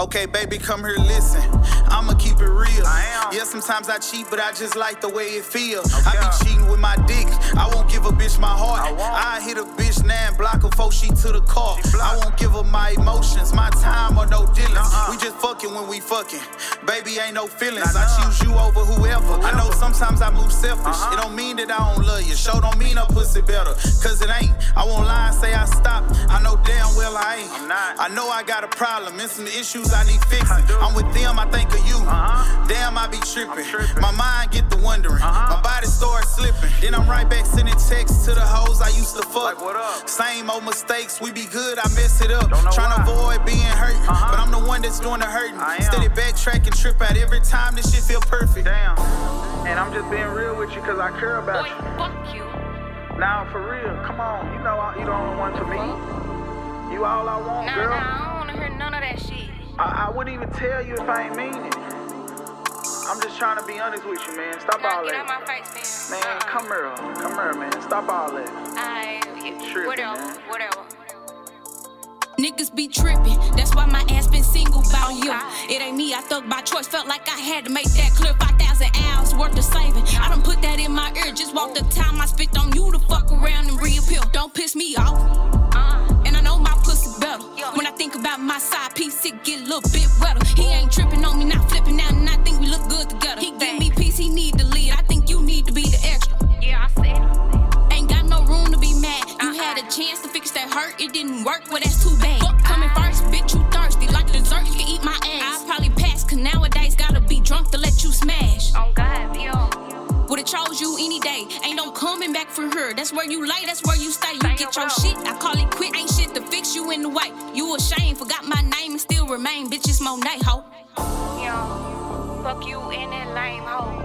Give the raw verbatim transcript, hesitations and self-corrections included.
Okay, baby, come here, listen. I'ma keep it real. I am. Yeah, sometimes I cheat, but I just like the way it feels. Okay. I be cheating with my dick. I won't give a bitch my heart. I won't. I hit a bitch now and block her before she to the car. I won't give her my emotions, my time, or no dealings. Uh-uh. We just fucking when we fucking. Baby, ain't no feelings. Nah, I nah. choose you over whoever. Whoever. I know sometimes I move selfish. Uh-huh. It don't mean that I don't love you. Show don't mean I pussy better. Cause it ain't. I won't lie and say I stopped. I know damn well I ain't. I'm not. I know I got a problem and some issues I need fixing. I do. I'm with them, I think of you. Uh-huh. Damn, I be tripping. I'm tripping. My mind get the wondering. Uh-huh. My body starts slipping. Then I'm right back sending texts to the hoes I used to fuck. Like, what up? Same old mistakes, we be good, I mess it up. Don't know Tryna why. avoid being hurt, Uh-huh. but I'm the one that's doing the hurting. I am. Steady backtracking, trip out every time, this shit feel perfect. Damn. And I'm just being real with you because I care about Boy, you. fuck you. Now, for real, come on. You know I- you the only one for me. You all I want, Nah, girl. nah, I don't wanna hear none of that shit. I, I wouldn't even tell you if I ain't mean it. I'm just trying to be honest with you, man. Stop Nah, all get out that. my face, man. Man, come here. Come here, man. Stop all that. Alright, yeah, Tripping, whatever, man. whatever. Niggas be trippin', that's why my ass been single about you. It ain't me, I thug by choice, felt like I had to make that clear. five thousand hours worth of saving. I done put that in my ear, just walked the time I spit on you to fuck around and reappeal. Don't piss me off, Uh, and I know my pussy better. When I think about my side piece, it get a little bit wetter. He ain't trippin' on me, not flipping out, and I think we look good together. He give me peace, he need the lead, I think you need to be the extra. yeah, I said it. Ain't got no room to be mad. You had a chance to fix that hurt, it didn't work, well that's too bad. Fuck coming first, bitch, you thirsty. Like dessert, you can eat my ass. I'll probably pass, cause nowadays gotta be drunk to let you smash. On God, yo. Would've chose you any day, ain't no coming back for her. That's where you lay, that's where you stay. You Stay get your around. shit, I call it quit. Ain't shit to fix you in the way. You ashamed, forgot my name and still remain. Bitch, it's Monet, ho. Yo, fuck you and that lame hoe.